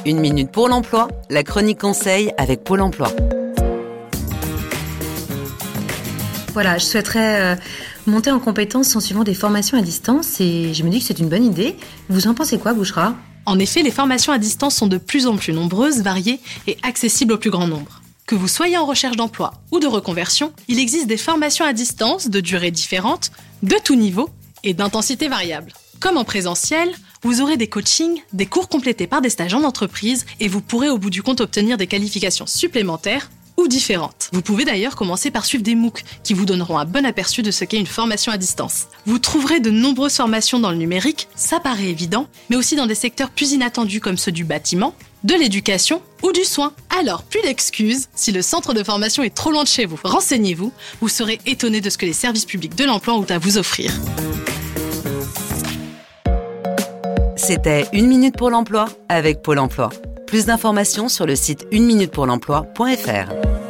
Une minute pour l'emploi, la chronique conseil avec Pôle emploi. Voilà, je souhaiterais monter en compétences en suivant des formations à distance et je me dis que c'est une bonne idée. Vous en pensez quoi, Bouchra ? En effet, les formations à distance sont de plus en plus nombreuses, variées et accessibles au plus grand nombre. Que vous soyez en recherche d'emploi ou de reconversion, il existe des formations à distance de durée différente, de tout niveau et d'intensité variable. Comme en présentiel, vous aurez des coachings, des cours complétés par des stages en entreprise et vous pourrez au bout du compte obtenir des qualifications supplémentaires ou différentes. Vous pouvez d'ailleurs commencer par suivre des MOOC qui vous donneront un bon aperçu de ce qu'est une formation à distance. Vous trouverez de nombreuses formations dans le numérique, ça paraît évident, mais aussi dans des secteurs plus inattendus comme ceux du bâtiment, de l'éducation ou du soin. Alors, plus d'excuses, si le centre de formation est trop loin de chez vous, renseignez-vous, vous serez étonné de ce que les services publics de l'emploi ont à vous offrir. C'était Une minute pour l'emploi avec Pôle emploi. Plus d'informations sur le site uneminutepourlemploi.fr.